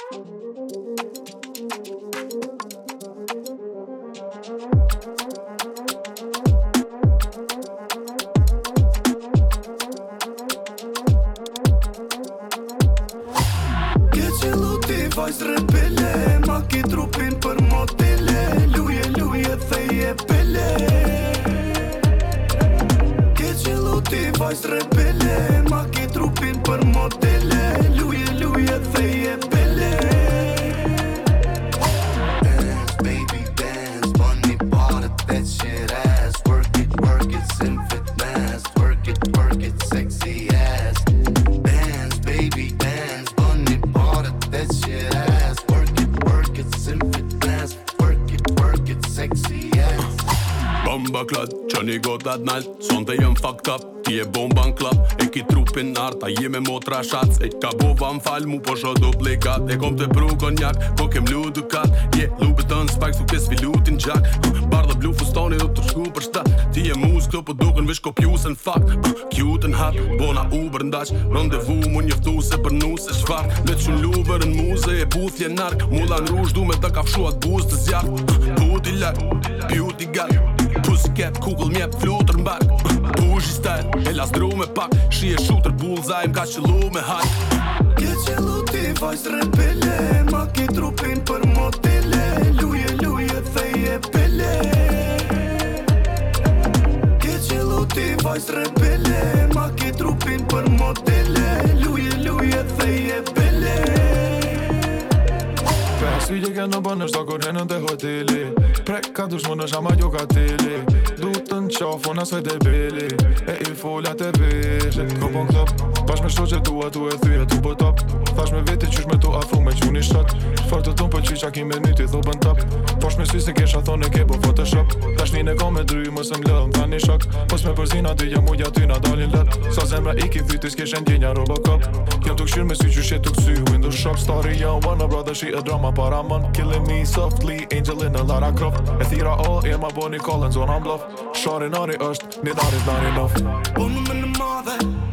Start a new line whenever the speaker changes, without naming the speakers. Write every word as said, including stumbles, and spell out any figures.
Vajz rebele, ma ki trupin për modele. Luje, luje, theje pele. Ke qëllu ti vajz rebele, ma ki trupin për modele. Luje, luje, theje pele.
Dance, baby, dance, bunny bought that shit ass. Work it, work it, sin fitness. Work it, work it, sexy ass. Dance, baby, dance, bunny bought that shit ass. Work it, work it, sin fitness. Work it, work it, sexy ass.
Bomba klad, që një gotat nalt, sonte jem fucked up. Ti e bomba n'klap, e ki trupin nart, a jeme motra shac. E ka bova m'fal mu po sho duplikat. E kom të pru konjak, ko kem lu dukat. Je, yeah, lu beton spike, su kes filutin gjak. Bardha blu fustoni do të shku për shtat. Ti e mus këto po duken vish kopjus në fakt. Cute në hat, bona uber ndaq. Rondevu mu njëftu se për nu se shfar. Let shun luber në muze e puthje nark. Mulla në rush du me të kafshuat buz të zjark. Puti lak, beauty gal. Pussycat, Google mjep, flutur m'bark. Bougie style, e las dru me pak. Shi e shooter, bullseye, m'ka qëllu me hak.
Ke qëllu ti vajz rebele, ma ki trupin për modele. Luje, luje, theje pele. Ke qëllu ti vajz rebele, ma ki trupin për modele. Luje, luje, theje pele.
Svidje ke në bënë është kur henën të hoteli. Prek ka dush më në shama jo ka teli. Du të në qafo në soj të beli. E i folja të veshe Ko pon klop Bash me shto që tua tu e thyje tu po top. Thash me veti qysh me tu afru me quni shtot. Fort të tun për qi qa ki me nyti thubën top. Posh me sy se kesha thone ke po photoshop. Tash një e ka me dry mos më lëm ta një shok. Pos me përzina dy jam uja ty na dalin let. Sa zemra i ki thytis keshen djenja Robocop. Jam tuk shirë me sy që shet tuk sy Windows shop story young wanna brother she a drama para man. Killing me softly angel in a Lara Croft. E thira all e ma Bonnie Collins on I'm bluff. Shari nari është, një narit nari enough.
Unë më në madhe